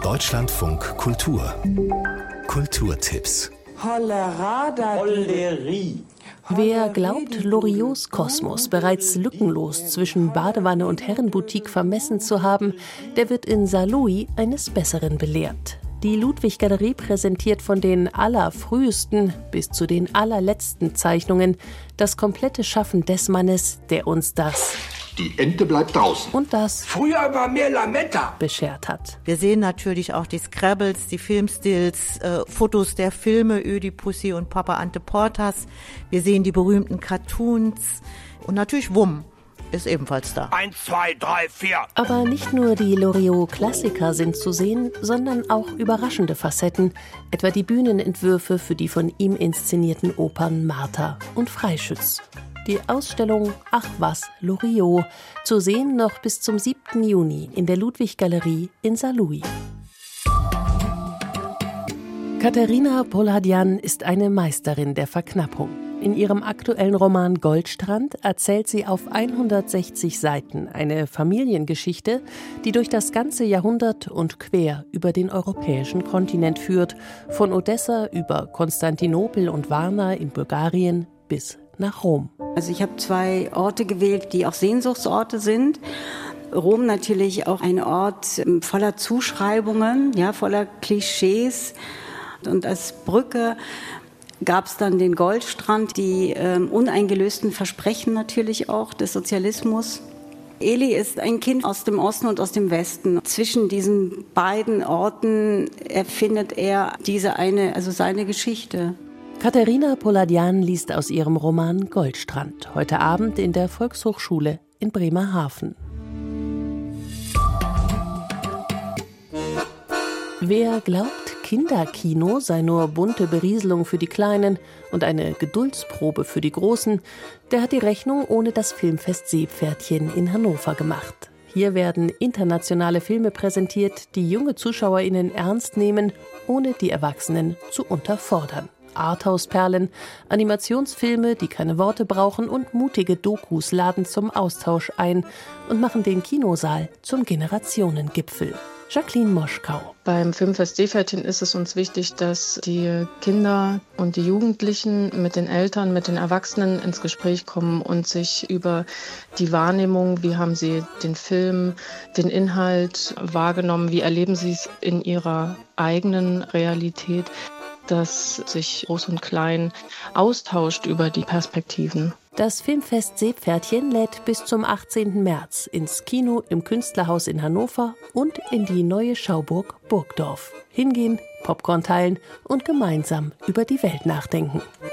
Deutschlandfunk Kultur. Kulturtipps. Hollerie. Wer glaubt, Loriots Kosmos bereits lückenlos zwischen Badewanne und Herrenboutique vermessen zu haben, der wird in Saarlouis eines Besseren belehrt. Die Ludwig-Galerie präsentiert von den allerfrühesten bis zu den allerletzten Zeichnungen das komplette Schaffen des Mannes, der uns das Die Ente bleibt draußen. und das Früher war mehr Lametta. beschert hat. Wir sehen natürlich auch die Scrabbles, die Filmstills, Fotos der Filme, Ödipussy und Papa Ante Portas. Wir sehen die berühmten Cartoons und natürlich Wumm ist ebenfalls da. 1, 2, 3, 4. Aber nicht nur die Loriot-Klassiker sind zu sehen, sondern auch überraschende Facetten, etwa die Bühnenentwürfe für die von ihm inszenierten Opern Martha und Freischütz. Die Ausstellung Ach was, Loriot, zu sehen noch bis zum 7. Juni in der Ludwig-Galerie in Saarlouis. Katharina Poladian ist eine Meisterin der Verknappung. In ihrem aktuellen Roman Goldstrand erzählt sie auf 160 Seiten eine Familiengeschichte, die durch das ganze Jahrhundert und quer über den europäischen Kontinent führt, von Odessa über Konstantinopel und Varna in Bulgarien bis nach Rom. Also ich habe 2 Orte gewählt, die auch Sehnsuchtsorte sind. Rom natürlich auch ein Ort voller Zuschreibungen, ja, voller Klischees. Und als Brücke gab es dann den Goldstrand, die uneingelösten Versprechen natürlich auch des Sozialismus. Eli ist ein Kind aus dem Osten und aus dem Westen. Zwischen diesen beiden Orten erfindet er seine Geschichte. Katharina Poladian liest aus ihrem Roman Goldstrand, heute Abend in der Volkshochschule in Bremerhaven. Wer glaubt, Kinderkino sei nur bunte Berieselung für die Kleinen und eine Geduldsprobe für die Großen, der hat die Rechnung ohne das Filmfest Seepferdchen in Hannover gemacht. Hier werden internationale Filme präsentiert, die junge ZuschauerInnen ernst nehmen, ohne die Erwachsenen zu unterfordern. Arthouse-Perlen, Animationsfilme, die keine Worte brauchen und mutige Dokus laden zum Austausch ein und machen den Kinosaal zum Generationengipfel. Jacqueline Moschkau. Beim Filmfest Seepferdchen ist es uns wichtig, dass die Kinder und die Jugendlichen mit den Eltern, mit den Erwachsenen ins Gespräch kommen und sich über die Wahrnehmung, wie haben sie den Film, den Inhalt wahrgenommen, wie erleben sie es in ihrer eigenen Realität, dass sich Groß und Klein austauscht über die Perspektiven. Das Filmfest Seepferdchen lädt bis zum 18. März ins Kino im Künstlerhaus in Hannover und in die neue Schauburg Burgdorf. Hingehen, Popcorn teilen und gemeinsam über die Welt nachdenken.